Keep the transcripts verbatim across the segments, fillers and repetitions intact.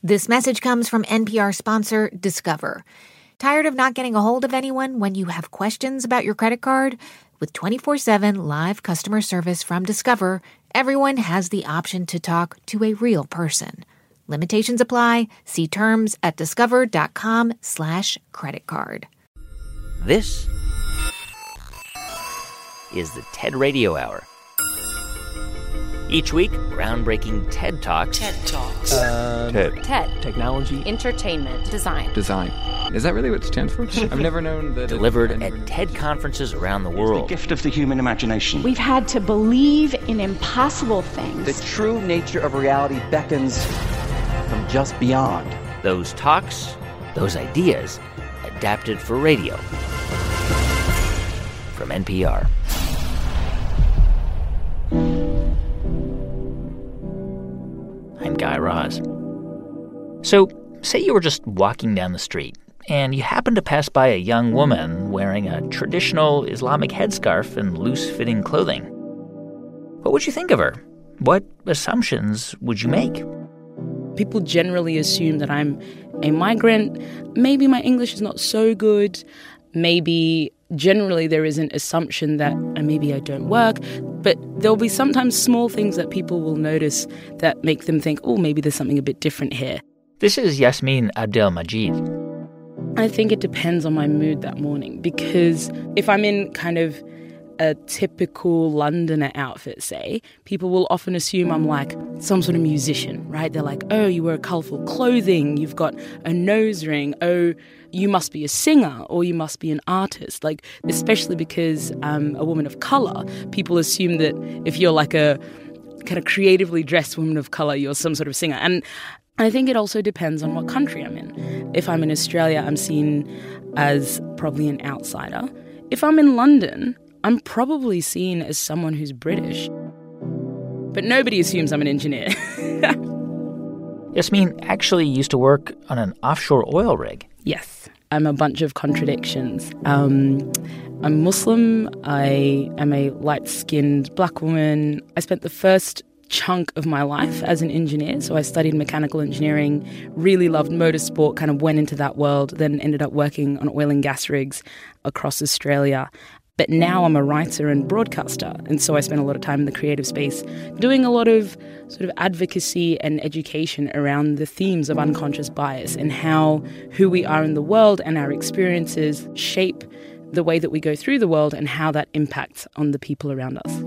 This message comes from N P R sponsor Discover. Tired of not getting a hold of anyone when you have questions about your credit card? With twenty-four seven live customer service from Discover, everyone has the option to talk to a real person. Limitations apply. See terms at discover.com slash credit card. This is the TED Radio Hour. Each week, groundbreaking TED Talks. TED Talks. Uh, TED. TED. Technology. Entertainment. Design. Design. Is that really what it stands for? I've never known that. Delivered it, at TED conferences around the world. It's the gift of the human imagination. We've had to believe in impossible things. The true nature of reality beckons from just beyond. Those talks, those ideas, adapted for radio. From N P R. I'm Guy Raz. So, say you were just walking down the street, and you happened to pass by a young woman wearing a traditional Islamic headscarf and loose-fitting clothing. What would you think of her? What assumptions would you make? People generally assume that I'm a migrant. Maybe my English is not so good. Maybe generally there is an assumption that uh, maybe I don't work. But there'll be sometimes small things that people will notice that make them think, oh, maybe there's something a bit different here. This is Yasmin Abdel-Majid. I think it depends on my mood that morning, because if I'm in kind of a typical Londoner outfit, say, people will often assume I'm like some sort of musician, right? They're like, oh, you wear colourful clothing, you've got a nose ring, oh, you must be a singer or you must be an artist. Like, especially because I'm a woman of colour, people assume that if you're like a kind of creatively dressed woman of colour, you're some sort of singer. And I think it also depends on what country I'm in. If I'm in Australia, I'm seen as probably an outsider. If I'm in London, I'm probably seen as someone who's British. But nobody assumes I'm an engineer. Yasmin actually used to work on an offshore oil rig. Yes, I'm a bunch of contradictions. Um, I'm Muslim. I am a light-skinned black woman. I spent the first chunk of my life as an engineer. So I studied mechanical engineering, really loved motorsport, kind of went into that world, then ended up working on oil and gas rigs across Australia. But now I'm a writer and broadcaster, and so I spend a lot of time in the creative space doing a lot of sort of advocacy and education around the themes of unconscious bias and how who we are in the world and our experiences shape the way that we go through the world and how that impacts on the people around us.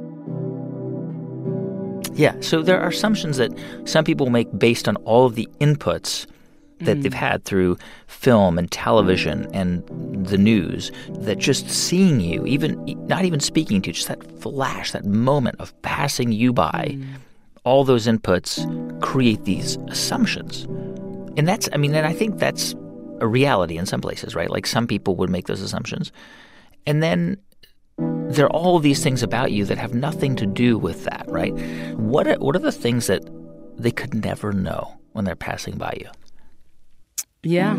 Yeah, so there are assumptions that some people make based on all of the inputs that mm. they've had through film and television and the news, that just seeing you, even not even speaking to you, just that flash, that moment of passing you by, mm. all those inputs create these assumptions. And that's, I mean, and I think that's a reality in some places, right? Like some people would make those assumptions. And then there are all of these things about you that have nothing to do with that, right? What are, what are the things that they could never know when they're passing by you? Yeah.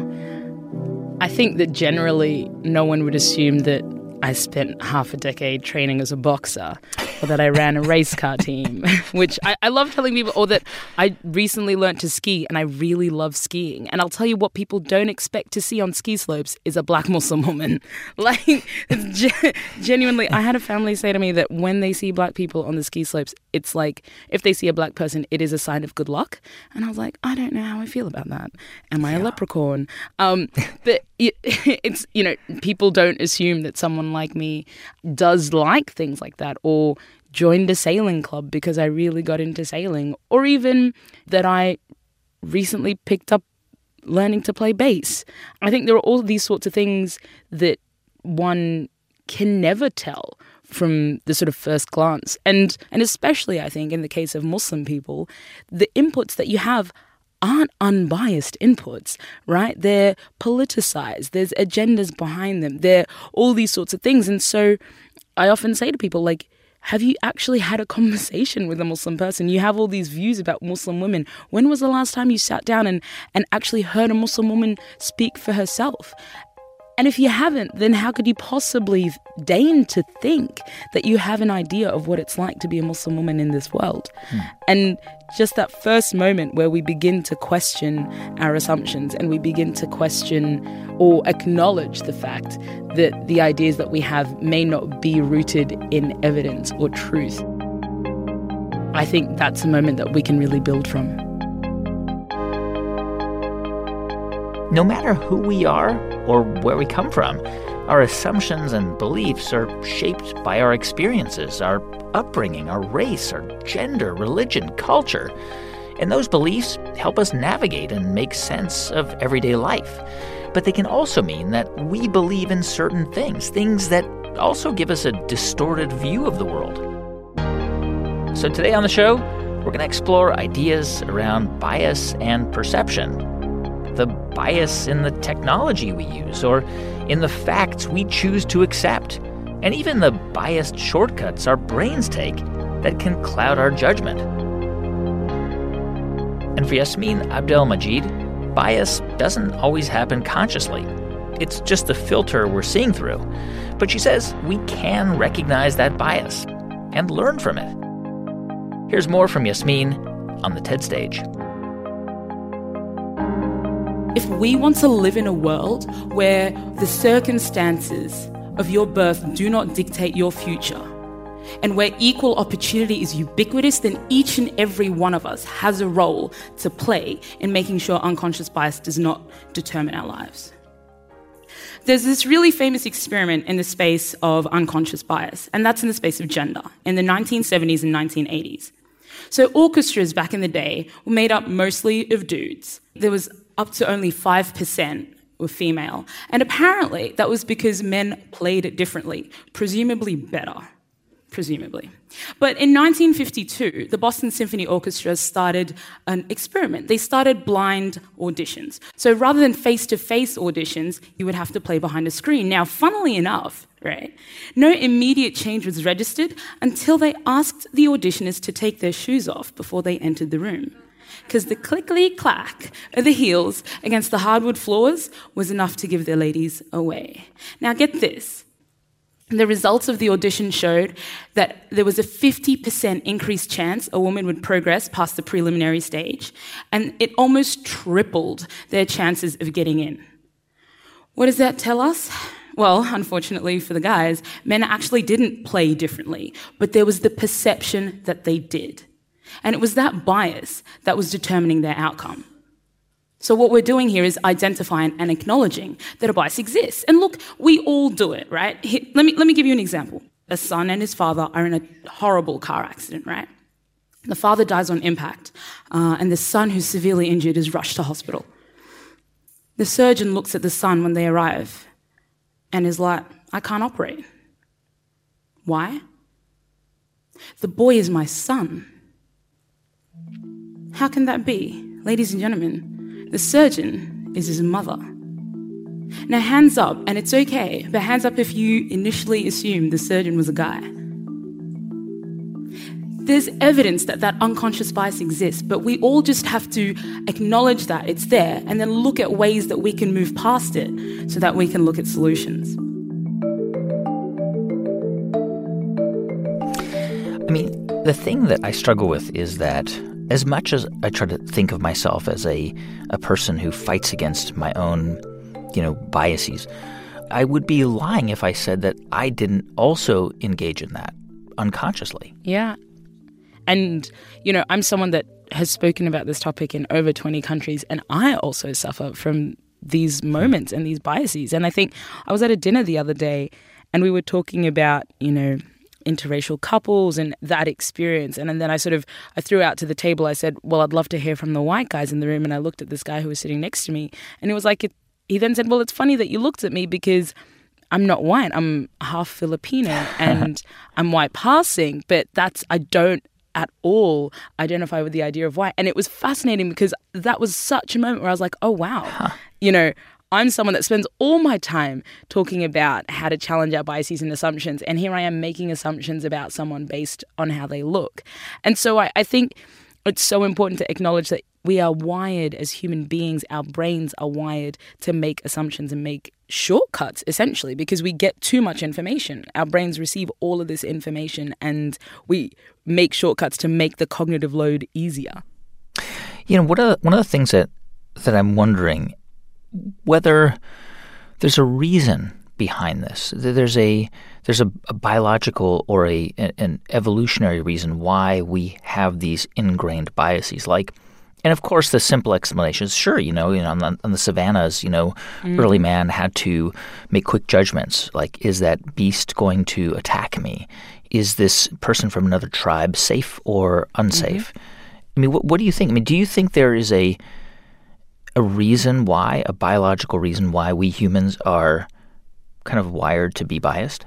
I think that generally no one would assume that I spent half a decade training as a boxer or that I ran a race car team, which I, I love telling people, or that I recently learnt to ski and I really love skiing. And I'll tell you what people don't expect to see on ski slopes is a black Muslim woman. Like, it's ge- genuinely, I had a family say to me that when they see black people on the ski slopes, it's like if they see a black person, it is a sign of good luck. And I was like, I don't know how I feel about that. Am I yeah. a leprechaun? Um, but it, it's, you know, people don't assume that someone like me does like things like that, or joined a sailing club because I really got into sailing, or even that I recently picked up learning to play bass. I think there are all these sorts of things that one can never tell from the sort of first glance. And and especially, I think, in the case of Muslim people, the inputs that you have aren't unbiased inputs, right? They're politicized. There's agendas behind them. They're all these sorts of things. And so I often say to people, like, have you actually had a conversation with a Muslim person? You have all these views about Muslim women. When was the last time you sat down and, and actually heard a Muslim woman speak for herself? And if you haven't, then how could you possibly deign to think that you have an idea of what it's like to be a Muslim woman in this world? Hmm. And just that first moment where we begin to question our assumptions and we begin to question or acknowledge the fact that the ideas that we have may not be rooted in evidence or truth. I think that's a moment that we can really build from. No matter who we are or where we come from, our assumptions and beliefs are shaped by our experiences, our upbringing, our race, our gender, religion, culture. And those beliefs help us navigate and make sense of everyday life. But they can also mean that we believe in certain things, things that also give us a distorted view of the world. So today on the show, we're going to explore ideas around bias and perception. The bias in the technology we use or in the facts we choose to accept, and even the biased shortcuts our brains take that can cloud our judgment. And for Yasmin Abdel-Majid, bias doesn't always happen consciously. It's just the filter we're seeing through. But she says we can recognize that bias and learn from it. Here's more from Yasmin on the TED Stage. If we want to live in a world where the circumstances of your birth do not dictate your future, and where equal opportunity is ubiquitous, then each and every one of us has a role to play in making sure unconscious bias does not determine our lives. There's this really famous experiment in the space of unconscious bias, and that's in the space of gender, in the nineteen seventies and nineteen eighties. So orchestras back in the day were made up mostly of dudes. There was up to only five percent were female. And apparently that was because men played it differently, presumably better, presumably. But in nineteen fifty-two, the Boston Symphony Orchestra started an experiment. They started blind auditions. So rather than face-to-face auditions, you would have to play behind a screen. Now, funnily enough, right, no immediate change was registered until they asked the auditioners to take their shoes off before they entered the room. Because the clickety-clack of the heels against the hardwood floors was enough to give their ladies away. Now get this. The results of the audition showed that there was a fifty percent increased chance a woman would progress past the preliminary stage, and it almost tripled their chances of getting in. What does that tell us? Well, unfortunately for the guys, men actually didn't play differently, but there was the perception that they did. And it was that bias that was determining their outcome. So what we're doing here is identifying and acknowledging that a bias exists. And look, we all do it, right? Here, let me, let me give you an example. A son and his father are in a horrible car accident, right? The father dies on impact, uh, and the son, who's severely injured, is rushed to hospital. The surgeon looks at the son when they arrive and is like, I can't operate. Why? The boy is my son. How can that be? Ladies and gentlemen, the surgeon is his mother. Now, hands up, and it's okay, but hands up if you initially assumed the surgeon was a guy. There's evidence that that unconscious bias exists, but we all just have to acknowledge that it's there and then look at ways that we can move past it so that we can look at solutions. I mean, the thing that I struggle with is that as much as I try to think of myself as a, a person who fights against my own, you know, biases, I would be lying if I said that I didn't also engage in that unconsciously. Yeah. And, you know, I'm someone that has spoken about this topic in over twenty countries, and I also suffer from these moments and these biases. And I think I was at a dinner the other day and we were talking about, you know, interracial couples and that experience. And, and then I sort of, I threw out to the table, I said, well, I'd love to hear from the white guys in the room. And I looked at this guy who was sitting next to me and it was like, it, he then said, well, it's funny that you looked at me because I'm not white. I'm half Filipino and I'm white passing, but that's, I don't at all identify with the idea of white. And it was fascinating because that was such a moment where I was like, oh, wow, huh. you know, I'm someone that spends all my time talking about how to challenge our biases and assumptions. And here I am making assumptions about someone based on how they look. And so I, I think it's so important to acknowledge that we are wired as human beings, our brains are wired to make assumptions and make shortcuts, essentially, because we get too much information. Our brains receive all of this information and we make shortcuts to make the cognitive load easier. You know, what are, one of the things that, that I'm wondering, whether there's a reason behind this. There's a there's a, a biological or a an evolutionary reason why we have these ingrained biases. Like, and of course, the simple explanation is sure. You know, you know, on the, on the savannas, you know, mm. early man had to make quick judgments. Like, is that beast going to attack me? Is this person from another tribe safe or unsafe? Mm-hmm. I mean, what, what do you think? I mean, do you think there is a a reason why, a biological reason why we humans are kind of wired to be biased?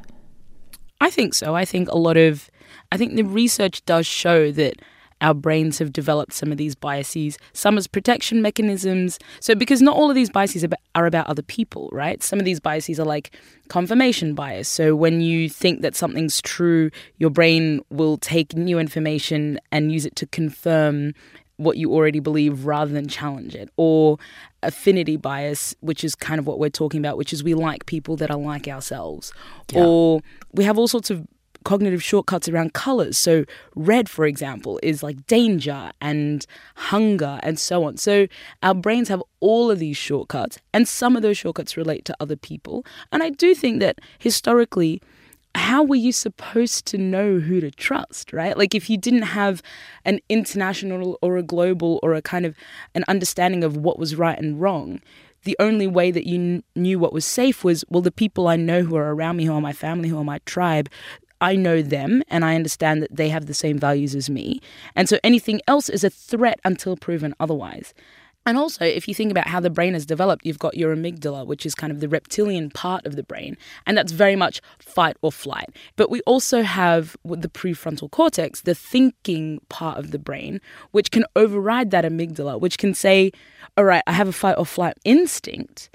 I think so. I think a lot of, I think the research does show that our brains have developed some of these biases, some as protection mechanisms. So because not all of these biases are about other people, right? Some of these biases are like confirmation bias. So when you think that something's true, your brain will take new information and use it to confirm what you already believe rather than challenge it. Or affinity bias, which is kind of what we're talking about, which is we like people that are like ourselves. Yeah. Or we have all sorts of cognitive shortcuts around colors. So red, for example, is like danger and hunger and so on. So our brains have all of these shortcuts, and some of those shortcuts relate to other people. And I do think that historically, how were you supposed to know who to trust, right? Like if you didn't have an international or a global or a kind of an understanding of what was right and wrong, the only way that you kn- knew what was safe was, well, the people I know who are around me, who are my family, who are my tribe, I know them and I understand that they have the same values as me. And so anything else is a threat until proven otherwise. And also, if you think about how the brain has developed, you've got your amygdala, which is kind of the reptilian part of the brain, and that's very much fight or flight. But we also have the prefrontal cortex, the thinking part of the brain, which can override that amygdala, which can say, all right, I have a fight or flight instinct,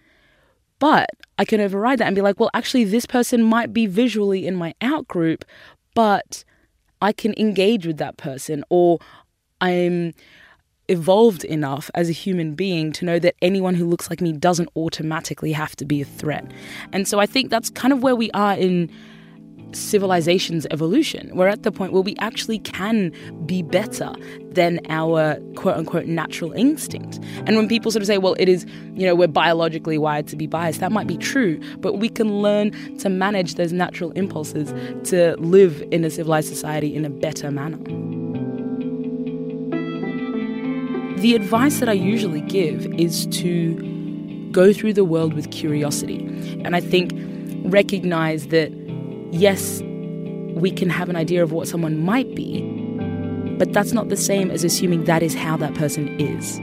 but I can override that and be like, well, actually, this person might be visually in my out group, but I can engage with that person, or I'm evolved enough as a human being to know that anyone who looks like me doesn't automatically have to be a threat. And so I think that's kind of where we are in civilization's evolution. We're at the point where we actually can be better than our quote-unquote natural instinct. And when people sort of say, well, it is, you know, we're biologically wired to be biased, that might be true, but we can learn to manage those natural impulses to live in a civilized society in a better manner. The advice that I usually give is to go through the world with curiosity. And I think recognize that, yes, we can have an idea of what someone might be, but that's not the same as assuming that is how that person is.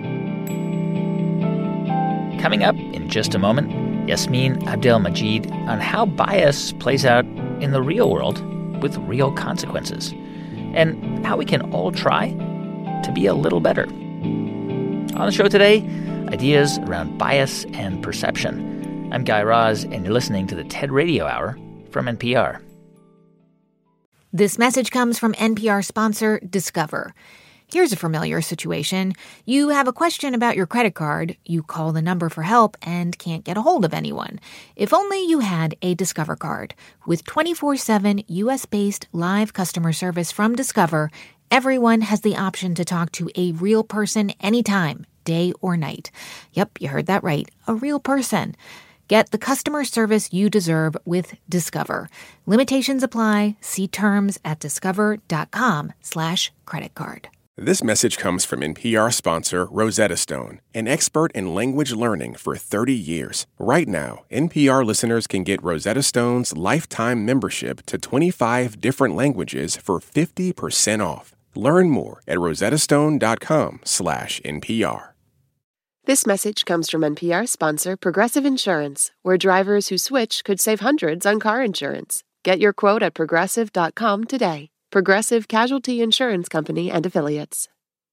Coming up in just a moment, Yasmin Abdel-Majid on how bias plays out in the real world with real consequences, and how we can all try to be a little better. On the show today, ideas around bias and perception. I'm Guy Raz, and you're listening to the TED Radio Hour from N P R. This message comes from N P R sponsor Discover. Here's a familiar situation. You have a question about your credit card. You call the number for help and can't get a hold of anyone. If only you had a Discover card. With twenty-four seven U S-based live customer service from Discover, everyone has the option to talk to a real person anytime, day or night. Yep, you heard that right. A real person. Get the customer service you deserve with Discover. Limitations apply. See terms at discover.com slash credit card. This message comes from N P R sponsor Rosetta Stone, an expert in language learning for thirty years. Right now, N P R listeners can get Rosetta Stone's lifetime membership to twenty-five different languages for fifty percent off. Learn more at rosettastone.com slash NPR. This message comes from N P R sponsor Progressive Insurance, where drivers who switch could save hundreds on car insurance. Get your quote at progressive dot com today. Progressive Casualty Insurance Company and Affiliates.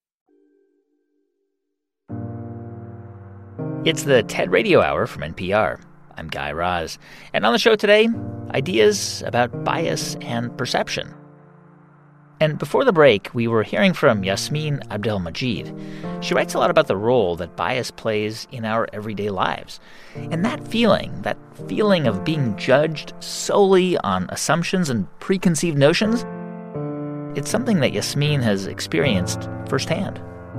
It's the TED Radio Hour from N P R. I'm Guy Raz. And on the show today, ideas about bias and perception. And before the break, we were hearing from Yasmeen Abdel-Majid. She writes a lot about the role that bias plays in our everyday lives. And that feeling, that feeling of being judged solely on assumptions and preconceived notions, it's something that Yasmeen has experienced firsthand.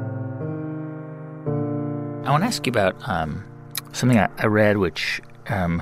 I want to ask you about um, something I, I read, which um,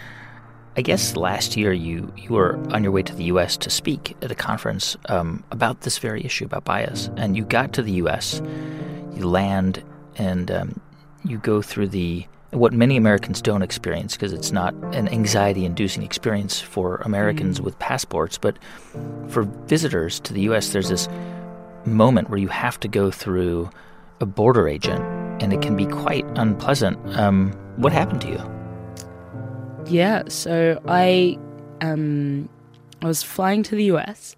I guess last year you, you were on your way to the U S to speak at a conference um, about this very issue, about bias. And you got to the U S, you land, and um, you go through the what many Americans don't experience, because it's not an anxiety-inducing experience for Americans mm. with passports. But for visitors to the U S, there's this moment where you have to go through a border agent, and it can be quite unpleasant. Um, what happened to you? Yeah, so I um, I was flying to the U S,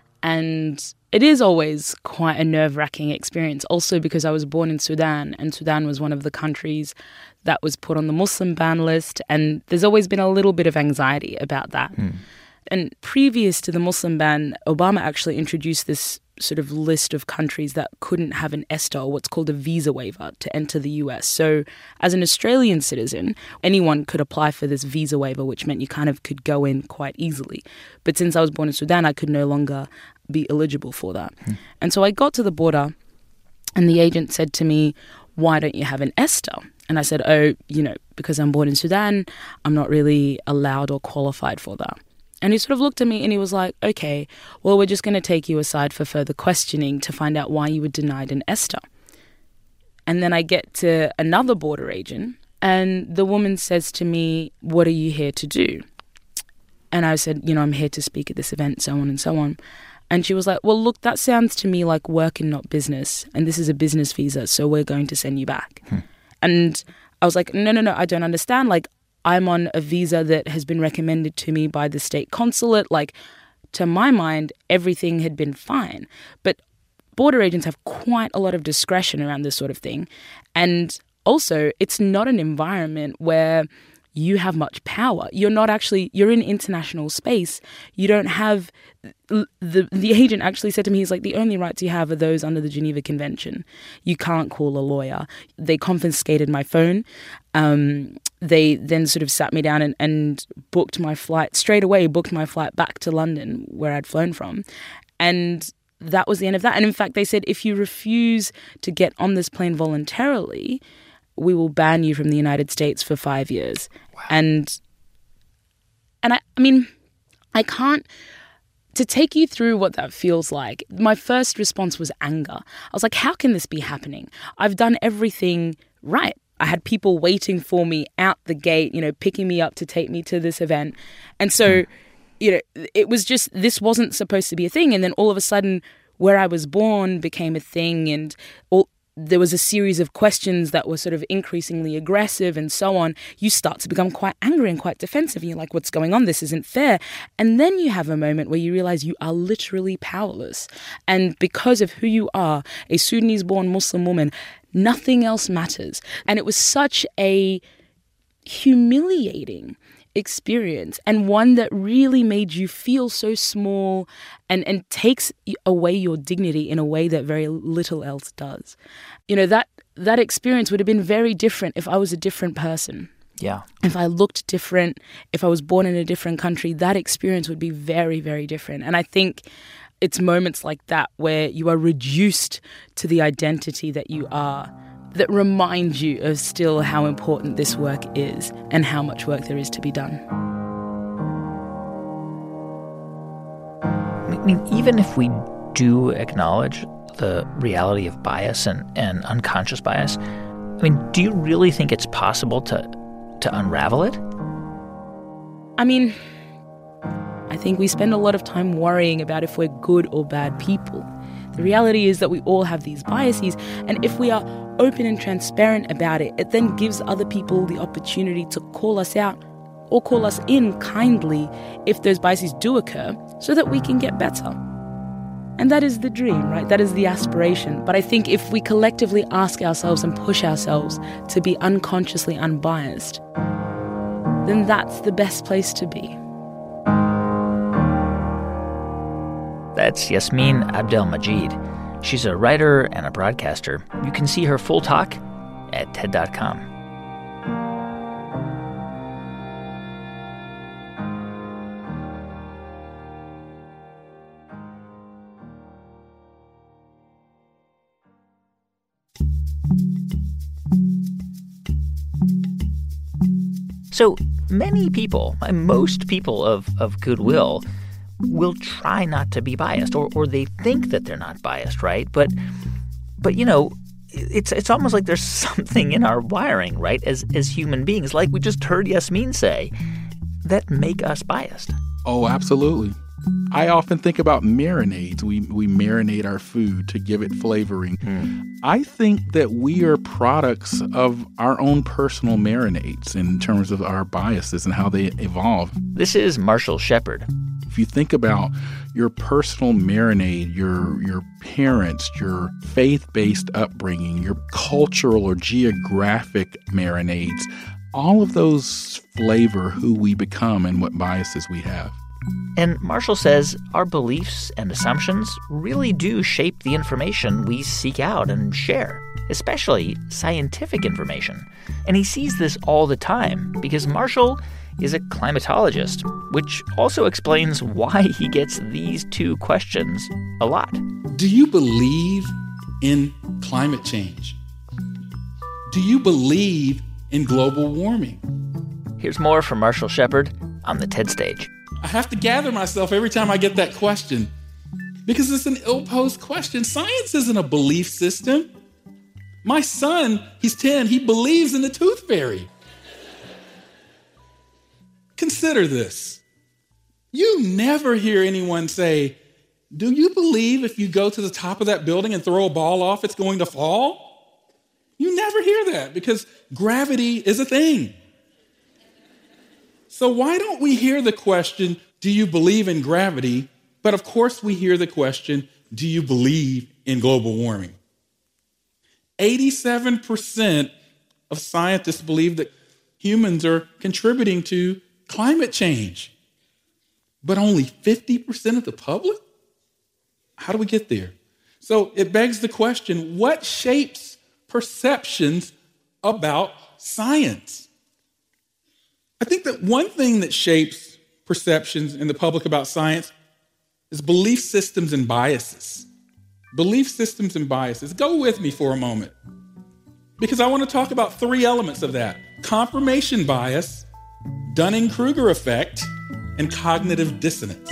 and it is always quite a nerve-wracking experience, also because I was born in Sudan, and Sudan was one of the countries that was put on the Muslim ban list, and there's always been a little bit of anxiety about that. Mm. And previous to the Muslim ban, Obama actually introduced this sort of list of countries that couldn't have an ESTA, or what's called a visa waiver, to enter the U S. So as an Australian citizen, anyone could apply for this visa waiver, which meant you kind of could go in quite easily. But since I was born in Sudan, I could no longer be eligible for that. Hmm. And so I got to the border, and the agent said to me, "Why don't you have an ESTA?" And I said, oh, you know, because I'm born in Sudan, I'm not really allowed or qualified for that. And he sort of looked at me and he was like, okay, well, we're just going to take you aside for further questioning to find out why you were denied an ESTA. And then I get to another border agent, and the woman says to me, what are you here to do? And I said, you know, I'm here to speak at this event, so on and so on. And she was like, well, look, that sounds to me like work and not business. And this is a business visa, so we're going to send you back. Hmm. And I was like, no, no, no, I don't understand. Like, I'm on a visa that has been recommended to me by the state consulate. Like, to my mind, everything had been fine. But border agents have quite a lot of discretion around this sort of thing. And also, it's not an environment where you have much power. You're not actually, you're in international space. You don't have, the the agent actually said to me, he's like, the only rights you have are those under the Geneva Convention. You can't call a lawyer. They confiscated my phone. Um, they then sort of sat me down and, and booked my flight, straight away booked my flight back to London, where I'd flown from. And that was the end of that. And in fact, they said, if you refuse to get on this plane voluntarily, we will ban you from the United States for five years. Wow. And and I, I mean, I can't, to take you through what that feels like, my first response was anger. I was like, how can this be happening? I've done everything right. I had people waiting for me out the gate, you know, picking me up to take me to this event. And so, you know, it was just, this wasn't supposed to be a thing. And then all of a sudden, where I was born became a thing, and all, there was a series of questions that were sort of increasingly aggressive and so on. You start to become quite angry and quite defensive. And you're like, what's going on? This isn't fair. And then you have a moment where you realize you are literally powerless. And because of who you are, a Sudanese-born Muslim woman, nothing else matters. And it was such a humiliating experience, and one that really made you feel so small and, and takes away your dignity in a way that very little else does. You know, that that experience would have been very different if I was a different person. Yeah. If I looked different, if I was born in a different country, that experience would be very, very different. And I think it's moments like that where you are reduced to the identity that you are, that remind you of still how important this work is and how much work there is to be done. I mean, even if we do acknowledge the reality of bias and, and unconscious bias, I mean, do you really think it's possible to to unravel it? I mean, I think we spend a lot of time worrying about if we're good or bad people. The reality is that we all have these biases, and if we are open and transparent about it, it then gives other people the opportunity to call us out or call us in kindly if those biases do occur, so that we can get better. And that is the dream, right? That is the aspiration. But I think if we collectively ask ourselves and push ourselves to be unconsciously unbiased, then that's the best place to be. That's Yasmin Abdel-Majid. She's a writer and a broadcaster. You can see her full talk at T E D dot com. So many people, most people of, of goodwill, will try not to be biased, or, or they think that they're not biased, right? But, but you know, it's it's almost like there's something in our wiring, right, as as human beings, like we just heard Yasmin say, that make us biased. Oh, absolutely. I often think about marinades. We we marinate our food to give it flavoring. Mm. I think that we are products of our own personal marinades in terms of our biases and how they evolve. This is Marshall Shepard. If you think about your personal marinade, your your parents, your faith-based upbringing, your cultural or geographic marinades, all of those flavor who we become and what biases we have. And Marshall says our beliefs and assumptions really do shape the information we seek out and share, especially scientific information. And he sees this all the time because Marshall is a climatologist, which also explains why he gets these two questions a lot. Do you believe in climate change? Do you believe in global warming? Here's more from Marshall Shepard on the TED stage. I have to gather myself every time I get that question because it's an ill-posed question. Science isn't a belief system. My son, he's ten, he believes in the tooth fairy. Consider this. You never hear anyone say, do you believe if you go to the top of that building and throw a ball off, it's going to fall? You never hear that because gravity is a thing. So why don't we hear the question, do you believe in gravity? But of course we hear the question, do you believe in global warming? eighty-seven percent of scientists believe that humans are contributing to climate change, but only fifty percent of the public? How do we get there? So it begs the question, what shapes perceptions about science? I think that one thing that shapes perceptions in the public about science is belief systems and biases. Belief systems and biases. Go with me for a moment, because I want to talk about three elements of that: confirmation bias, Dunning-Kruger effect, and cognitive dissonance.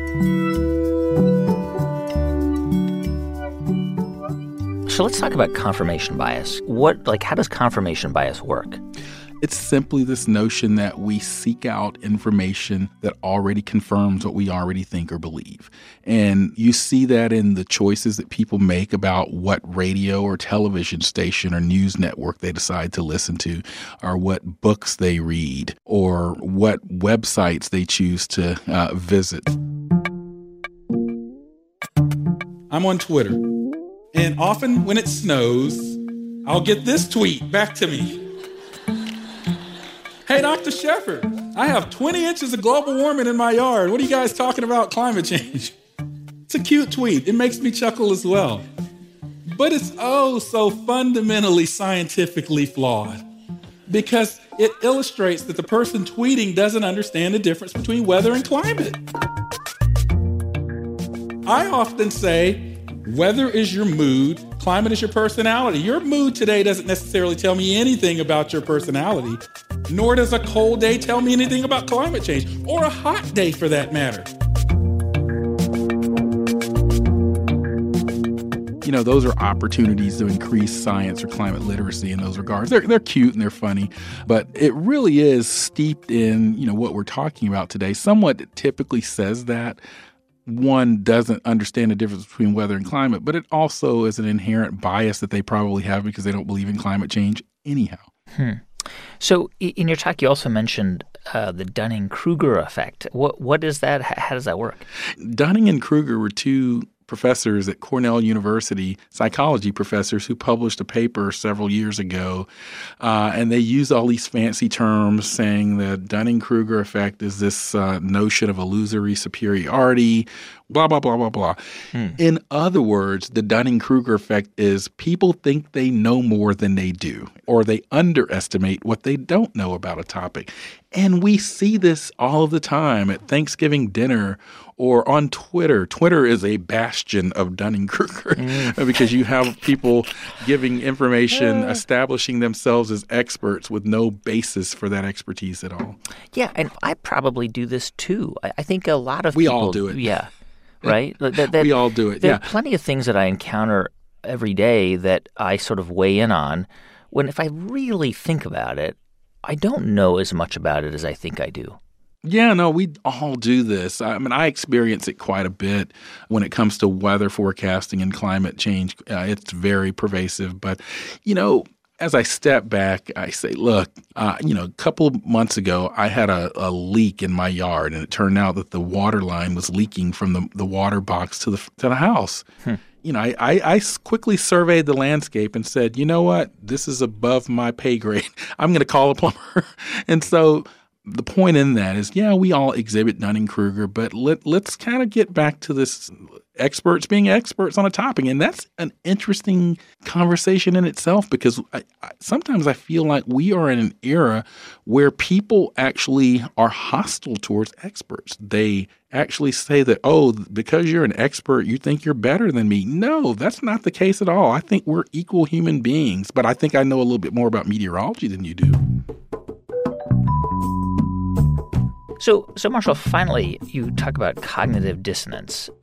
So let's talk about confirmation bias. What, like, how does confirmation bias work? It's simply this notion that we seek out information that already confirms what we already think or believe. And you see that in the choices that people make about what radio or television station or news network they decide to listen to, or what books they read, or what websites they choose to uh, visit. I'm on Twitter, and often when it snows, I'll get this tweet back to me. Hey, Doctor Shepard, I have twenty inches of global warming in my yard. What are you guys talking about climate change? It's a cute tweet. It makes me chuckle as well. But it's oh so fundamentally scientifically flawed because it illustrates that the person tweeting doesn't understand the difference between weather and climate. I often say, weather is your mood, climate is your personality. Your mood today doesn't necessarily tell me anything about your personality, nor does a cold day tell me anything about climate change, or a hot day for that matter. You know, those are opportunities to increase science or climate literacy in those regards. They're, they're cute and they're funny, but it really is steeped in, you know, what we're talking about today. Someone that typically says that, one, doesn't understand the difference between weather and climate, but it also is an inherent bias that they probably have because they don't believe in climate change anyhow. Hmm. So in your talk, you also mentioned uh, the Dunning-Kruger effect. What What is that? How does that work? Dunning and Kruger were two professors at Cornell University, psychology professors, who published a paper several years ago. Uh, and they used all these fancy terms saying that Dunning-Kruger effect is this uh, notion of illusory superiority, blah, blah, blah, blah, blah. Hmm. In other words, the Dunning-Kruger effect is people think they know more than they do, or they underestimate what they don't know about a topic. And we see this all of the time at Thanksgiving dinner or on Twitter. Twitter is a bastion of Dunning-Kruger mm. because you have people giving information, establishing themselves as experts with no basis for that expertise at all. Yeah, and I probably do this too. I, I think a lot of we people— We all do it. Yeah, right? that, that, we all do it, there yeah. There are plenty of things that I encounter every day that I sort of weigh in on when, if I really think about it, I don't know as much about it as I think I do. Yeah, no, we all do this. I mean, I experience it quite a bit when it comes to weather forecasting and climate change. Uh, it's very pervasive. But, you know, as I step back, I say, look, uh, you know, a couple of months ago, I had a, a leak in my yard, and it turned out that the water line was leaking from the, the water box to the to the house. Hmm. You know, I, I, I quickly surveyed the landscape and said, you know what, this is above my pay grade. I'm going to call a plumber. And so the point in that is, yeah, we all exhibit Dunning-Kruger, but let, let's kind of get back to this experts being experts on a topic. And that's an interesting conversation in itself because I, I, sometimes I feel like we are in an era where people actually are hostile towards experts. They actually say that, oh, because you're an expert, you think you're better than me. No, that's not the case at all. I think we're equal human beings, but I think I know a little bit more about meteorology than you do. So, so Marshall, finally, you talk about cognitive dissonance.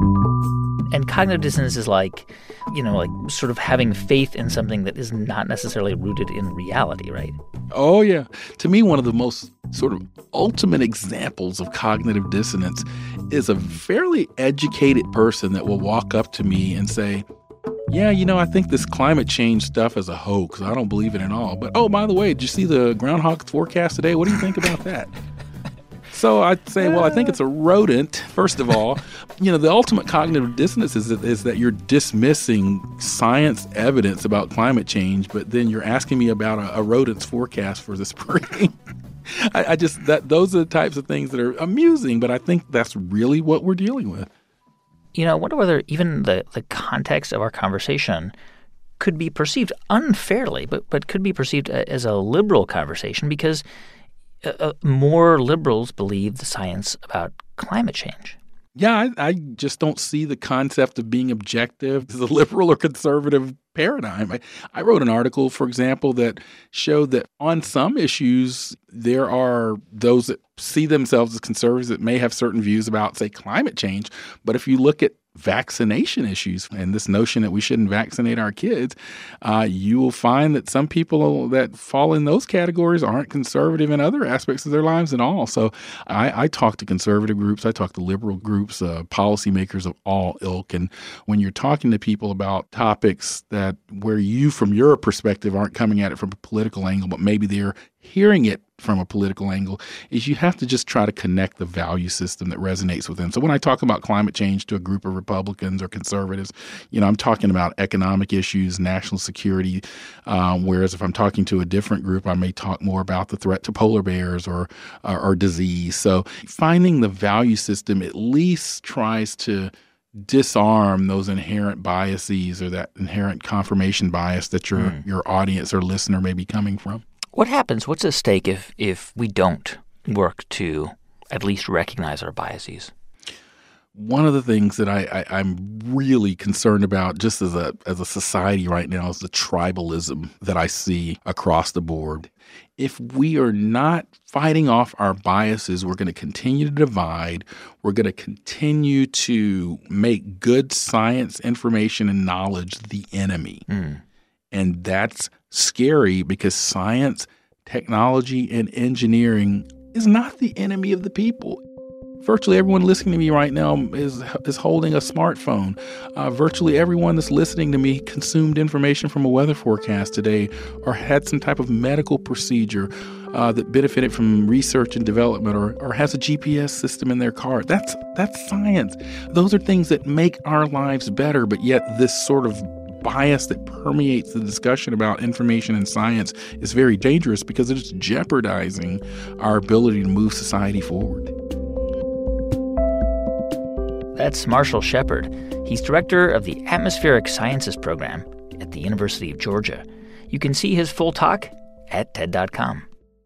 And cognitive dissonance is like, you know, like sort of having faith in something that is not necessarily rooted in reality, right? Oh, yeah. To me, one of the most sort of ultimate examples of cognitive dissonance is a fairly educated person that will walk up to me and say, yeah, you know, I think this climate change stuff is a hoax. I don't believe it at all. But, oh, by the way, did you see the groundhog forecast today? What do you think about that? So I'd say, well, I think it's a rodent, first of all. You know, the ultimate cognitive dissonance is, is that you're dismissing science evidence about climate change, but then you're asking me about a, a rodent's forecast for the spring. I, I just, that those are the types of things that are amusing, but I think that's really what we're dealing with. You know, I wonder whether even the, the context of our conversation could be perceived unfairly, but, but could be perceived as a liberal conversation because Uh, more liberals believe the science about climate change. Yeah, I, I just don't see the concept of being objective as a liberal or conservative paradigm. I, I wrote an article, for example, that showed that on some issues, there are those that see themselves as conservatives that may have certain views about, say, climate change. But if you look at vaccination issues and this notion that we shouldn't vaccinate our kids, uh, you will find that some people that fall in those categories aren't conservative in other aspects of their lives at all. So I, I talk to conservative groups, I talk to liberal groups, uh, policymakers of all ilk. And when you're talking to people about topics that where you, from your perspective, aren't coming at it from a political angle, but maybe they're hearing it from a political angle, is you have to just try to connect the value system that resonates with them. So when I talk about climate change to a group of Republicans or conservatives, you know, I'm talking about economic issues, national security, um, whereas if I'm talking to a different group, I may talk more about the threat to polar bears or, or, or disease. So finding the value system at least tries to disarm those inherent biases or that inherent confirmation bias that your mm. your audience or listener may be coming from. What happens? What's at stake if, if we don't work to at least recognize our biases? One of the things that I, I, I'm really concerned about just as a as a society right now is the tribalism that I see across the board. If we are not fighting off our biases, we're going to continue to divide. We're going to continue to make good science, information, and knowledge the enemy. Mm. And that's scary because science, technology, and engineering is not the enemy of the people. Virtually everyone listening to me right now is is holding a smartphone. Uh, virtually everyone that's listening to me consumed information from a weather forecast today or had some type of medical procedure uh, that benefited from research and development or, or has a G P S system in their car. That's, that's science. Those are things that make our lives better, but yet this sort of bias that permeates the discussion about information and science is very dangerous because it's jeopardizing our ability to move society forward. That's Marshall Shepard. He's director of the Atmospheric Sciences program at the University of Georgia. You can see his full talk at TED dot com.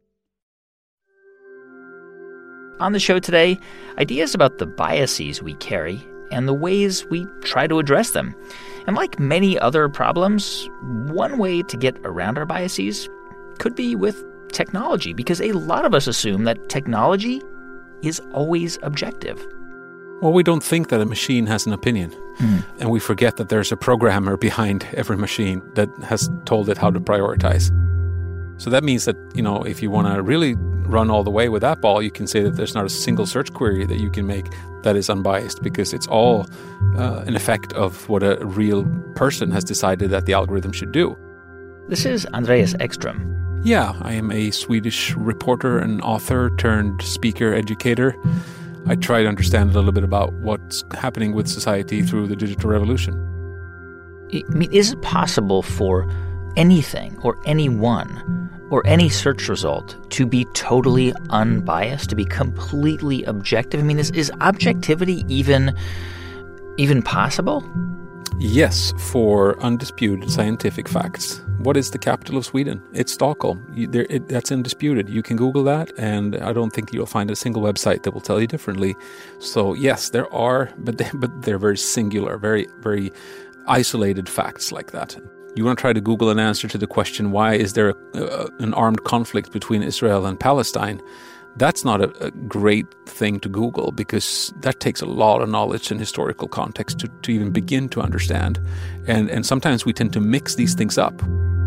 On the show today, ideas about the biases we carry and the ways we try to address them. And like many other problems, one way to get around our biases could be with technology, because a lot of us assume that technology is always objective. Well, we don't think that a machine has an opinion. Mm. And we forget that there's a programmer behind every machine that has told it how to prioritize. So that means that, you know, if you want to really run all the way with that ball, you can say that there's not a single search query that you can make that is unbiased, because it's all uh, an effect of what a real person has decided that the algorithm should do. This is Andreas Ekström. Yeah, I am a Swedish reporter and author turned speaker educator. I try to understand a little bit about what's happening with society through the digital revolution. I mean, is it possible for anything or anyone or any search result to be totally unbiased, to be completely objective? I mean, is, is objectivity even even possible? Yes, for undisputed scientific facts. What is the capital of Sweden? It's Stockholm. You, there, it, that's undisputed. You can Google that, and I don't think you'll find a single website that will tell you differently. So yes, there are, but they, but they're very singular, very very isolated facts like that. You want to try to Google an answer to the question, why is there a, uh, an armed conflict between Israel and Palestine? That's not a, a great thing to Google, because that takes a lot of knowledge and historical context to, to even begin to understand. And, and sometimes we tend to mix these things up.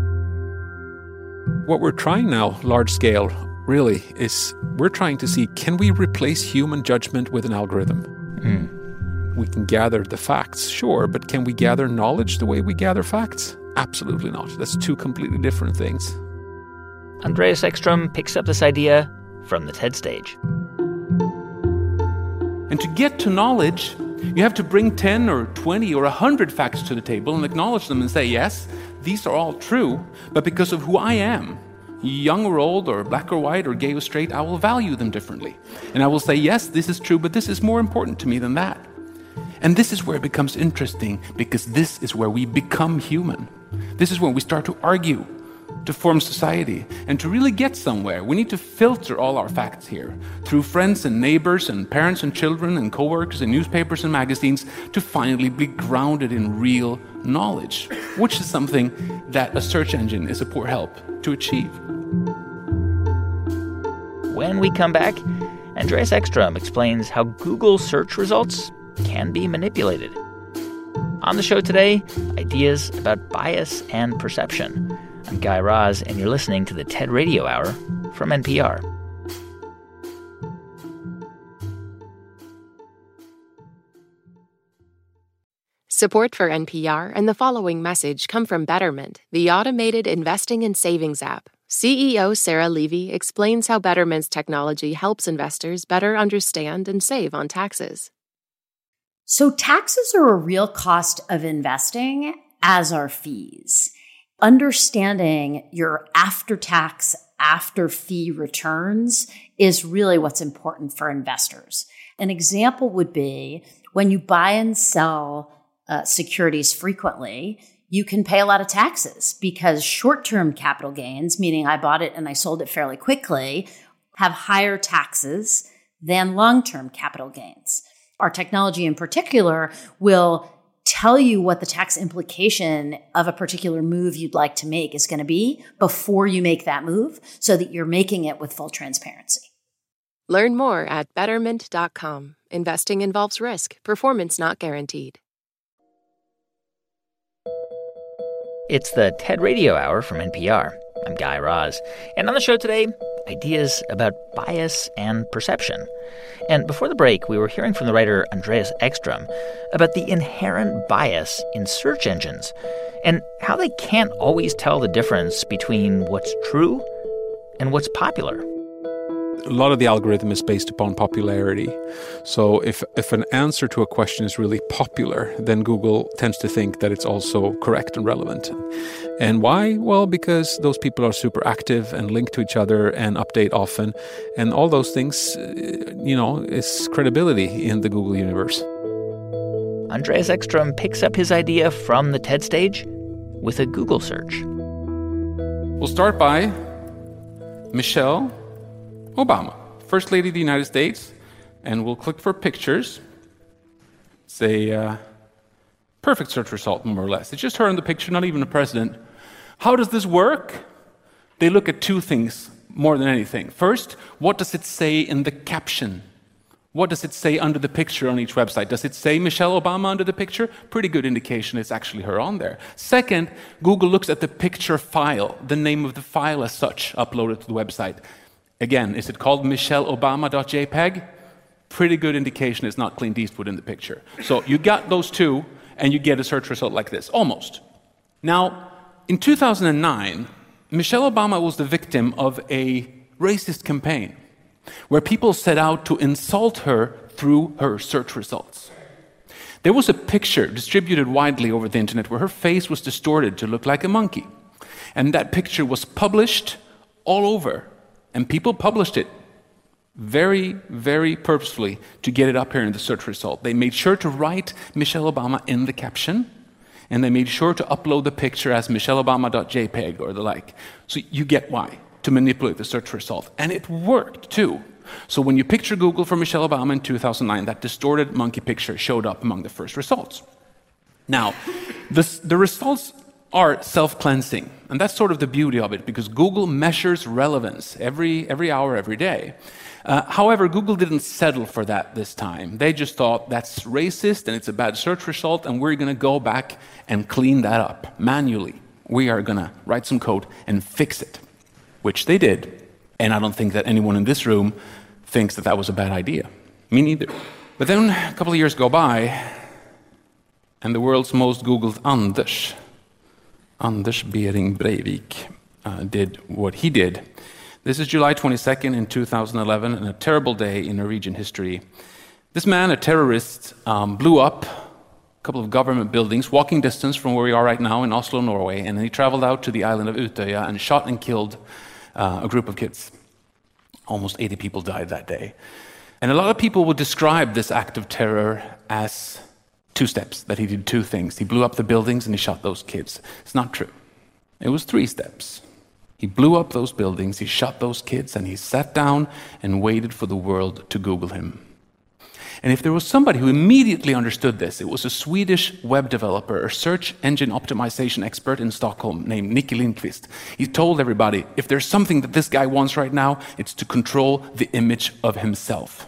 What we're trying now, large scale, really, is we're trying to see, can we replace human judgment with an algorithm? Mm. We can gather the facts, sure, but can we gather knowledge the way we gather facts? Absolutely not. That's two completely different things. Andreas Ekström picks up this idea from the TED stage. And to get to knowledge, you have to bring ten or twenty or one hundred facts to the table and acknowledge them and say, yes, these are all true, but because of who I am, young or old or black or white or gay or straight, I will value them differently. And I will say, yes, this is true, but this is more important to me than that. And this is where it becomes interesting, because this is where we become human. This is when we start to argue, to form society, and to really get somewhere. We need to filter all our facts here through friends and neighbors and parents and children and coworkers and newspapers and magazines to finally be grounded in real knowledge, which is something that a search engine is a poor help to achieve. When we come back, Andreas Ekström explains how Google search results can be manipulated. On the show today, ideas about bias and perception. I'm Guy Raz, and you're listening to the TED Radio Hour from N P R. Support for N P R and the following message come from Betterment, the automated investing and savings app. C E O Sarah Levy explains how Betterment's technology helps investors better understand and save on taxes. So taxes are a real cost of investing, as are fees. Understanding your after-tax, after-fee returns is really what's important for investors. An example would be when you buy and sell uh, securities frequently, you can pay a lot of taxes because short-term capital gains, meaning I bought it and I sold it fairly quickly, have higher taxes than long-term capital gains. Our technology in particular will tell you what the tax implication of a particular move you'd like to make is going to be before you make that move, so that you're making it with full transparency. Learn more at betterment dot com. Investing involves risk. Performance not guaranteed. It's the TED Radio Hour from N P R. I'm Guy Raz. And on the show today, ideas about bias and perception. And before the break, we were hearing from the writer Andreas Ekström about the inherent bias in search engines and how they can't always tell the difference between what's true and what's popular. A lot of the algorithm is based upon popularity. So if if an answer to a question is really popular, then Google tends to think that it's also correct and relevant. And why? Well, because those people are super active and linked to each other and update often. And all those things, you know, is credibility in the Google universe. Andreas Ekström picks up his idea from the TED stage with a Google search. We'll start by Michelle Obama, First Lady of the United States, and we'll click for pictures. It's a uh, perfect search result, more or less. It's just her in the picture, not even the president. How does this work? They look at two things more than anything. First, what does it say in the caption? What does it say under the picture on each website? Does it say Michelle Obama under the picture? Pretty good indication it's actually her on there. Second, Google looks at the picture file, the name of the file as such, uploaded to the website. Again, is it called michelle obama dot j p g? Pretty good indication it's not Clint Eastwood in the picture. So you got those two, and you get a search result like this, almost. Now, in two thousand nine, Michelle Obama was the victim of a racist campaign where people set out to insult her through her search results. There was a picture distributed widely over the internet where her face was distorted to look like a monkey. And that picture was published all over. And people published it very, very purposefully to get it up here in the search result. They made sure to write Michelle Obama in the caption, and they made sure to upload the picture as michelle obama dot j p g or the like. So you get why, to manipulate the search result. And it worked, too. So when you picture Google for Michelle Obama in two thousand nine, that distorted monkey picture showed up among the first results. Now, this, the results are self-cleansing, and that's sort of the beauty of it, because Google measures relevance every, every hour, every day. Uh, however, Google didn't settle for that this time. They just thought that's racist and it's a bad search result, and we're going to go back and clean that up manually. We are going to write some code and fix it, which they did. And I don't think that anyone in this room thinks that that was a bad idea. Me neither. But then a couple of years go by, and the world's most Googled Anders, Anders Behring Breivik, uh, did what he did. This is July twenty-second in two thousand eleven, and a terrible day in Norwegian history. This man, a terrorist, um, blew up a couple of government buildings, walking distance from where we are right now in Oslo, Norway, and he traveled out to the island of Utøya and shot and killed uh, a group of kids. Almost eighty people died that day. And a lot of people would describe this act of terror as two steps, that he did two things. He blew up the buildings and he shot those kids. It's not true. It was three steps. He blew up those buildings, he shot those kids, and he sat down and waited for the world to Google him. And if there was somebody who immediately understood this, it was a Swedish web developer, a search engine optimization expert in Stockholm named Nicky Lindqvist. He told everybody, if there's something that this guy wants right now, it's to control the image of himself.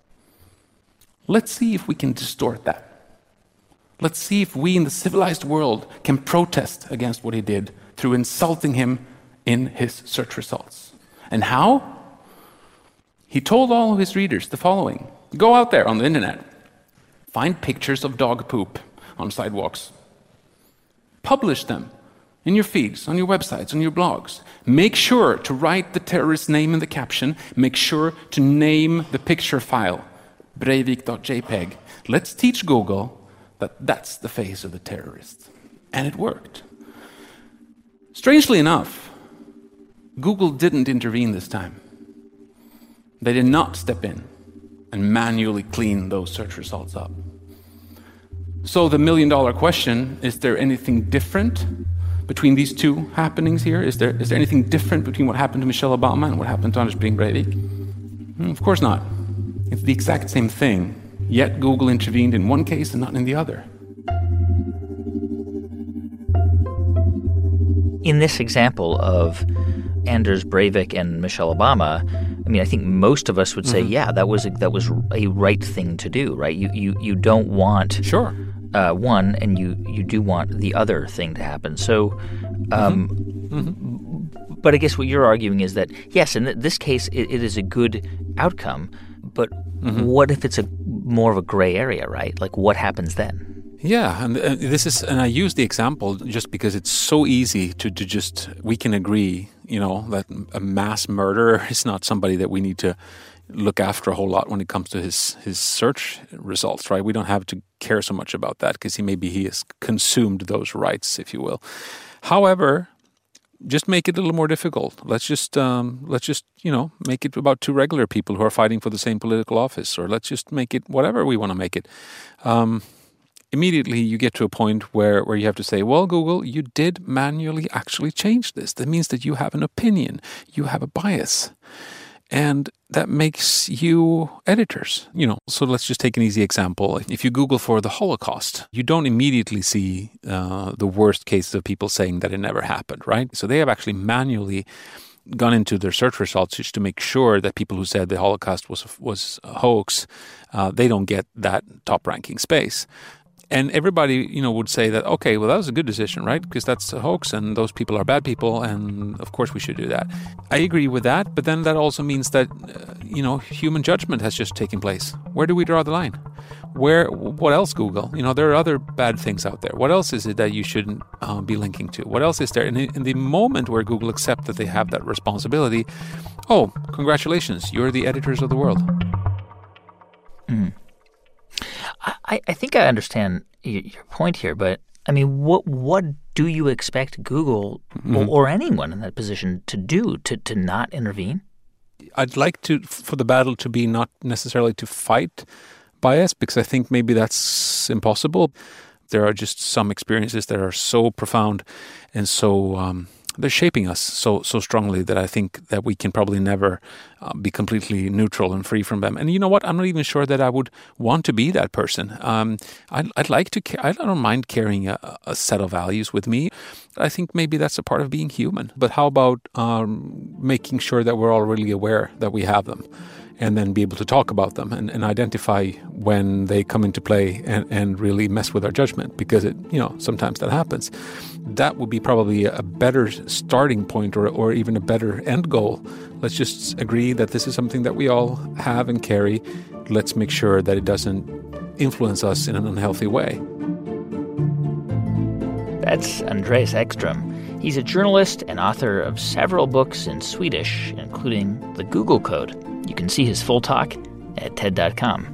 Let's see if we can distort that. Let's see if we in the civilized world can protest against what he did through insulting him in his search results. And how? He told all of his readers the following. Go out there on the internet. Find pictures of dog poop on sidewalks. Publish them in your feeds, on your websites, on your blogs. Make sure to write the terrorist's name in the caption. Make sure to name the picture file, breivik dot j p g. Let's teach Google that that's the face of the terrorist. And it worked. Strangely enough, Google didn't intervene this time. They did not step in and manually clean those search results up. So the million dollar question, is there anything different between these two happenings here? Is there, is there anything different between what happened to Michelle Obama and what happened to Anders Behring Breivik? Mm, of course not. It's the exact same thing, yet Google intervened in one case and not in the other. In this example of Anders Breivik and Michelle Obama, I mean, I think most of us would say, mm-hmm. yeah, that was a, that was a right thing to do, right? You you you don't want sure uh, one, and you you do want the other thing to happen. So, um, mm-hmm. Mm-hmm. but I guess what you're arguing is that yes, in this case, it, it is a good outcome. But mm-hmm. what if it's a more of a gray area, right? Like, what happens then? Yeah, and uh, this is, and I use the example just because it's so easy to, to just, we can agree, you know, that a mass murderer is not somebody that we need to look after a whole lot when it comes to his, his search results, right? We don't have to care so much about that because he maybe he has consumed those rights, if you will. However, just make it a little more difficult. Let's just, um, let's just, you know, make it about two regular people who are fighting for the same political office, or let's just make it whatever we want to make it. Um, immediately you get to a point where, where you have to say, well, Google, you did manually actually change this. That means that you have an opinion, you have a bias. And that makes you editors. You know, so let's just take an easy example. If you Google for the Holocaust, you don't immediately see uh, the worst cases of people saying that it never happened, right? So they have actually manually gone into their search results just to make sure that people who said the Holocaust was was a hoax, uh, they don't get that top-ranking space. And everybody, you know, would say that, okay, well, that was a good decision, right? Because that's a hoax and those people are bad people and of course we should do that. I agree with that, but then that also means that, uh, you know, human judgment has just taken place. Where do we draw the line? Where, what else, Google? You know, there are other bad things out there. What else is it that you shouldn't uh, be linking to? What else is there? And in the moment where Google accepts that they have that responsibility, oh, congratulations, you're the editors of the world. Mm. I, I think I understand your point here, but I mean, what what do you expect Google mm-hmm. or, or anyone in that position to do to, to not intervene? I'd like to for the battle to be not necessarily to fight bias, because I think maybe that's impossible. There are just some experiences that are so profound and so um, they're shaping us so so strongly that I think that we can probably never uh, be completely neutral and free from them. And you know what? I'm not even sure that I would want to be that person. Um, I'd, I'd like to. I don't mind carrying a, a set of values with me. I think maybe that's a part of being human. But how about um, making sure that we're all really aware that we have them, and then be able to talk about them and, and identify when they come into play and, and really mess with our judgment, because it, you know, sometimes that happens. That would be probably a better starting point or, or even a better end goal. Let's just agree that this is something that we all have and carry. Let's make sure that it doesn't influence us in an unhealthy way. That's Andreas Ekström. He's a journalist and author of several books in Swedish, including The Google Code. You can see his full talk at T E D dot com.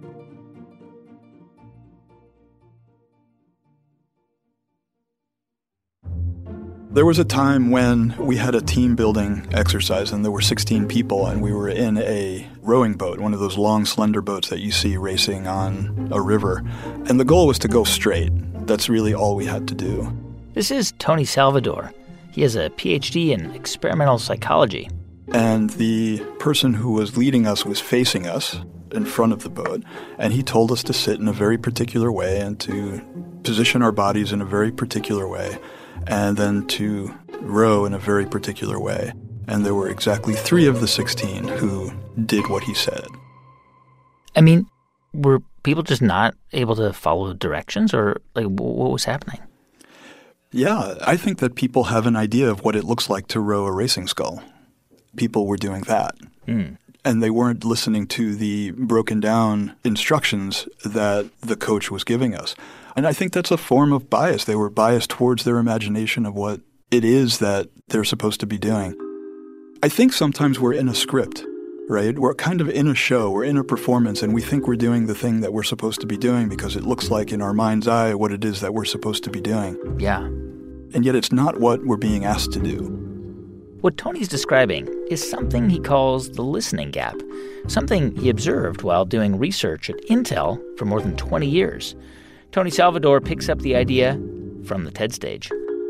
There was a time when we had a team building exercise and there were sixteen people and we were in a rowing boat, one of those long, slender boats that you see racing on a river. And the goal was to go straight. That's really all we had to do. This is Tony Salvador. He has a P H D in experimental psychology. And the person who was leading us was facing us in front of the boat. And he told us to sit in a very particular way and to position our bodies in a very particular way, and then to row in a very particular way. And there were exactly three of the sixteen who did what he said. I mean, were people just not able to follow directions, or like what was happening? Yeah, I think that people have an idea of what it looks like to row a racing scull. People were doing that. Mm. And they weren't listening to the broken down instructions that the coach was giving us. And I think that's a form of bias. They were biased towards their imagination of what it is that they're supposed to be doing. I think sometimes we're in a script, right? We're kind of in a show, we're in a performance, and we think we're doing the thing that we're supposed to be doing because it looks like in our mind's eye what it is that we're supposed to be doing. Yeah. And yet it's not what we're being asked to do. What Tony's describing is something he calls the listening gap, something he observed while doing research at Intel for more than twenty years. Tony Salvador picks up the idea from the TED stage.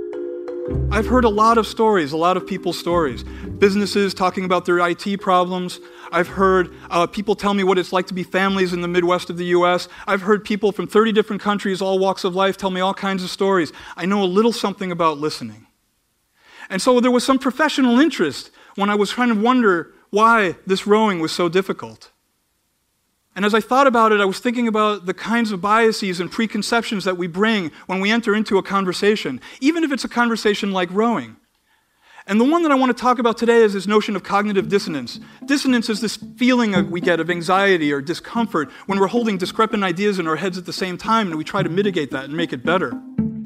I've heard a lot of stories, a lot of people's stories. Businesses talking about their I T problems. I've heard uh, people tell me what it's like to be families in the Midwest of the U S. I've heard people from thirty different countries, all walks of life, tell me all kinds of stories. I know a little something about listening. And so there was some professional interest when I was trying to wonder why this rowing was so difficult. And as I thought about it, I was thinking about the kinds of biases and preconceptions that we bring when we enter into a conversation, even if it's a conversation like rowing. And the one that I want to talk about today is this notion of cognitive dissonance. Dissonance is this feeling that we get of anxiety or discomfort when we're holding discrepant ideas in our heads at the same time, and we try to mitigate that and make it better.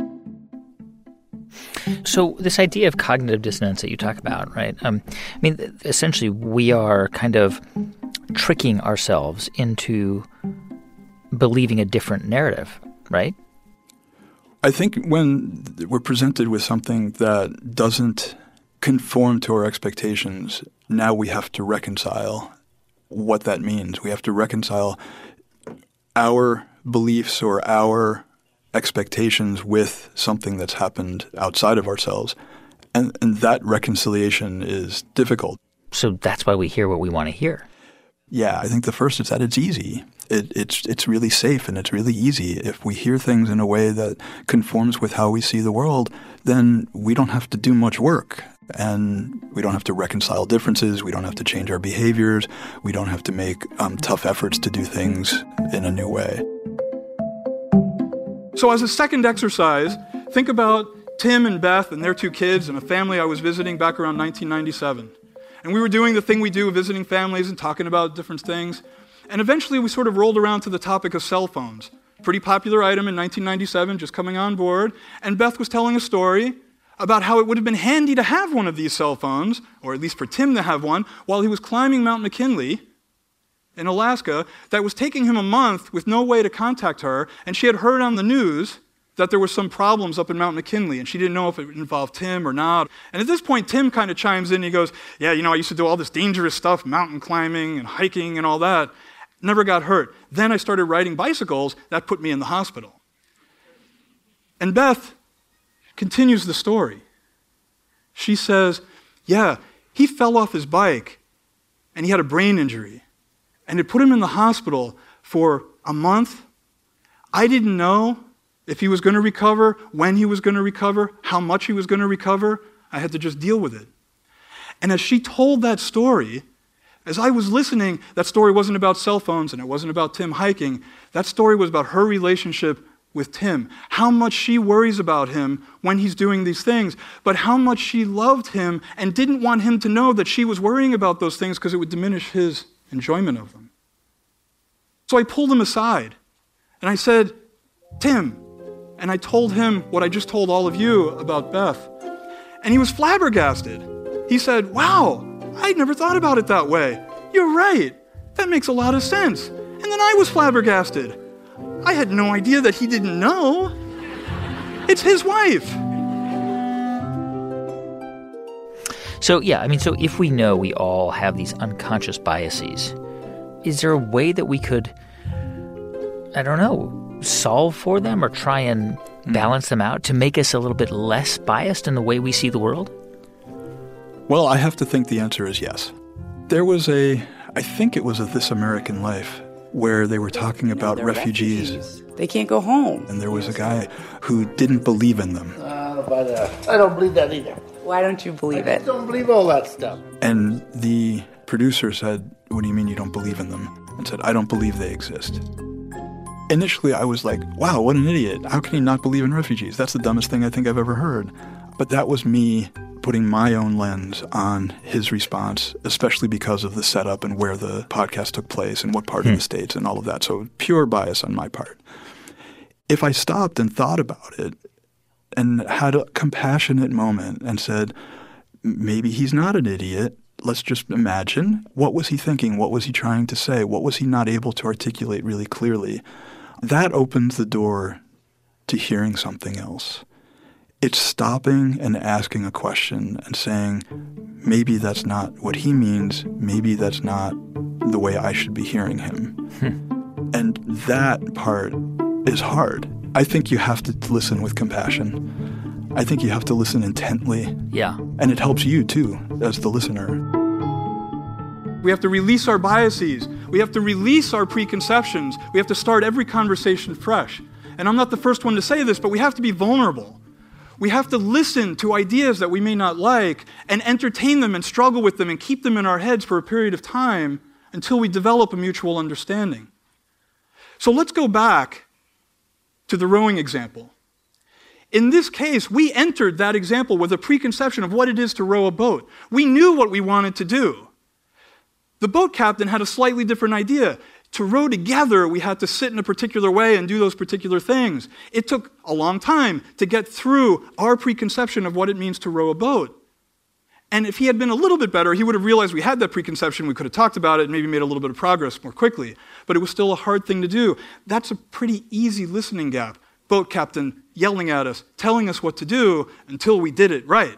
So this idea of cognitive dissonance that you talk about, right? Um, I mean, essentially, we are kind of tricking ourselves into believing a different narrative, right? I think when we're presented with something that doesn't conform to our expectations, now we have to reconcile what that means. We have to reconcile our beliefs or our expectations with something that's happened outside of ourselves. And, and that reconciliation is difficult. So that's why we hear what we want to hear. Yeah, I think the first is that it's easy. It, it's it's really safe and it's really easy. If we hear things in a way that conforms with how we see the world, then we don't have to do much work. And we don't have to reconcile differences. We don't have to change our behaviors. We don't have to make um, tough efforts to do things in a new way. So as a second exercise, think about Tim and Beth and their two kids and a family I was visiting back around nineteen ninety-seven. And we were doing the thing we do, visiting families and talking about different things. And eventually we sort of rolled around to the topic of cell phones. Pretty popular item in nineteen ninety-seven, just coming on board. And Beth was telling a story about how it would have been handy to have one of these cell phones, or at least for Tim to have one, while he was climbing Mount McKinley in Alaska, that was taking him a month with no way to contact her. And she had heard on the news that there were some problems up in Mount McKinley, and she didn't know if it involved Tim or not. And at this point, Tim kind of chimes in, and he goes, yeah, you know, I used to do all this dangerous stuff, mountain climbing and hiking and all that. Never got hurt. Then I started riding bicycles. That put me in the hospital. And Beth continues the story. She says, yeah, he fell off his bike, and he had a brain injury. And it put him in the hospital for a month. I didn't know if he was going to recover, when he was going to recover, how much he was going to recover. I had to just deal with it. And as she told that story, as I was listening, that story wasn't about cell phones and it wasn't about Tim hiking. That story was about her relationship with Tim, how much she worries about him when he's doing these things, but how much she loved him and didn't want him to know that she was worrying about those things because it would diminish his enjoyment of them. So I pulled him aside and I said, Tim, and I told him what I just told all of you about Beth. And he was flabbergasted. He said, wow, I'd never thought about it that way. You're right. That makes a lot of sense. And then I was flabbergasted. I had no idea that he didn't know. It's his wife. So, yeah, I mean, so if we know we all have these unconscious biases, is there a way that we could, I don't know, solve for them or try and balance them out to make us a little bit less biased in the way we see the world? Well, I have to think the answer is yes. There was a, I think it was a This American Life, where they were talking about They're refugees. refugees. They can't go home. And there was a guy who didn't believe in them. Uh, but uh, I don't believe that either. Why don't you believe I it? just don't believe all that stuff. And the producer said, what do you mean you don't believe in them? And said, I don't believe they exist. Initially, I was like, wow, what an idiot. How can he not believe in refugees? That's the dumbest thing I think I've ever heard. But that was me putting my own lens on his response, especially because of the setup and where the podcast took place and what part hmm. of the States and all of that. So pure bias on my part. If I stopped and thought about it and had a compassionate moment and said, maybe he's not an idiot. Let's just imagine, what was he thinking? What was he trying to say? What was he not able to articulate really clearly? That opens the door to hearing something else. It's stopping and asking a question and saying, maybe that's not what he means. Maybe that's not the way I should be hearing him. Hmm. And that part is hard. I think you have to listen with compassion. I think you have to listen intently. Yeah. And it helps you, too, as the listener. We have to release our biases. We have to release our preconceptions. We have to start every conversation fresh. And I'm not the first one to say this, but we have to be vulnerable. We have to listen to ideas that we may not like and entertain them and struggle with them and keep them in our heads for a period of time until we develop a mutual understanding. So let's go back to the rowing example. In this case, we entered that example with a preconception of what it is to row a boat. We knew what we wanted to do. The boat captain had a slightly different idea. To row together, we had to sit in a particular way and do those particular things. It took a long time to get through our preconception of what it means to row a boat. And if he had been a little bit better, he would have realized we had that preconception, we could have talked about it, and maybe made a little bit of progress more quickly. But it was still a hard thing to do. That's a pretty easy listening gap. Boat captain yelling at us, telling us what to do until we did it right.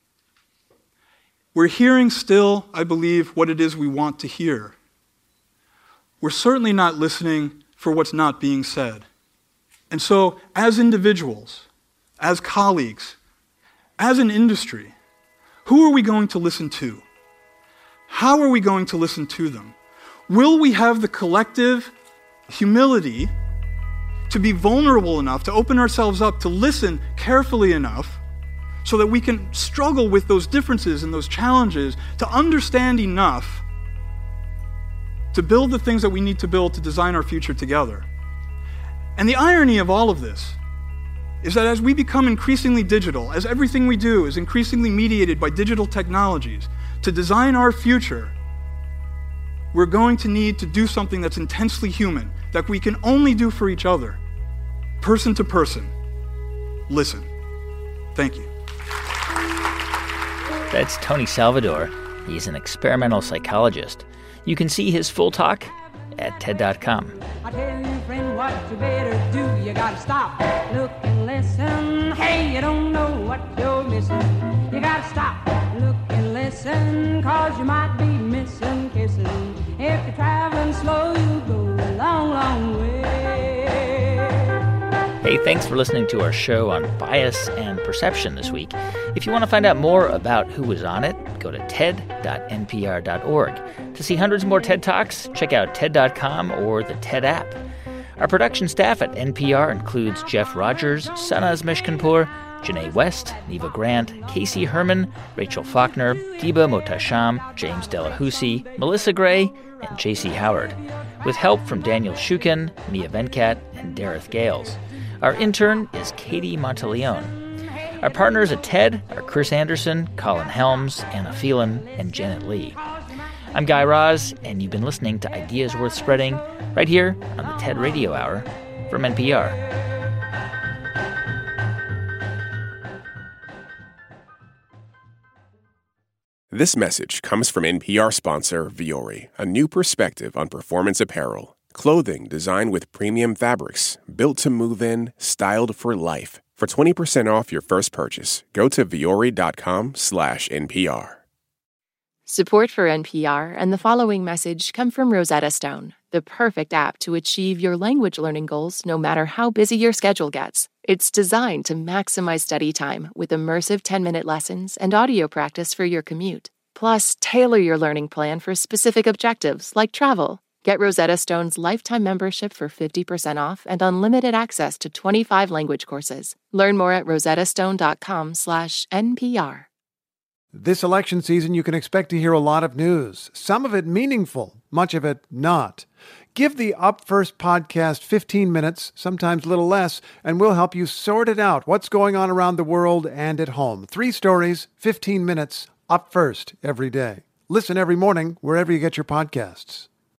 We're hearing still, I believe, what it is we want to hear. We're certainly not listening for what's not being said. And so, as individuals, as colleagues, as an industry, who are we going to listen to? How are we going to listen to them? Will we have the collective humility to be vulnerable enough, to open ourselves up, to listen carefully enough so that we can struggle with those differences and those challenges, to understand enough to build the things that we need to build to design our future together? And the irony of all of this is that as we become increasingly digital, as everything we do is increasingly mediated by digital technologies, to design our future, we're going to need to do something that's intensely human, that we can only do for each other, person to person. Listen. Thank you. That's Tony Salvador. He's an experimental psychologist. You can see his full talk at T E D dot com. I tell you, friend, what you better do. You gotta stop, look, and listen. Hey, you don't know what you're missing. You gotta stop, look, and listen, cause you might be missing kissing. If you're traveling slow, you'll go a long, long way. Hey, thanks for listening to our show on bias and perception this week. If you want to find out more about who was on it, go to T E D dot N P R dot org. To see hundreds more TED Talks, check out T E D dot com or the TED app. Our production staff at N P R includes Jeff Rogers, Sanaz Mishkinpour, Janae West, Neva Grant, Casey Herman, Rachel Faulkner, Diba Motasham, James Delahousie, Melissa Gray, and J C Howard, with help from Daniel Shukin, Mia Venkat, and Dareth Gales. Our intern is Katie Monteleone. Our partners at TED are Chris Anderson, Colin Helms, Anna Phelan, and Janet Lee. I'm Guy Raz, and you've been listening to Ideas Worth Spreading right here on the TED Radio Hour from N P R. This message comes from N P R sponsor Vuori, a new perspective on performance apparel. Clothing designed with premium fabrics, built to move in, styled for life. For twenty percent off your first purchase, go to vuori.com slash NPR. Support for N P R and the following message come from Rosetta Stone, the perfect app to achieve your language learning goals no matter how busy your schedule gets. It's designed to maximize study time with immersive ten-minute lessons and audio practice for your commute. Plus, tailor your learning plan for specific objectives like travel. Get Rosetta Stone's lifetime membership for fifty percent off and unlimited access to twenty-five language courses. Learn more at rosettastone.com slash NPR. This election season, you can expect to hear a lot of news, some of it meaningful, much of it not. Give the Up First podcast fifteen minutes, sometimes a little less, and we'll help you sort it out, what's going on around the world and at home. Three stories, fifteen minutes, Up First every day. Listen every morning wherever you get your podcasts.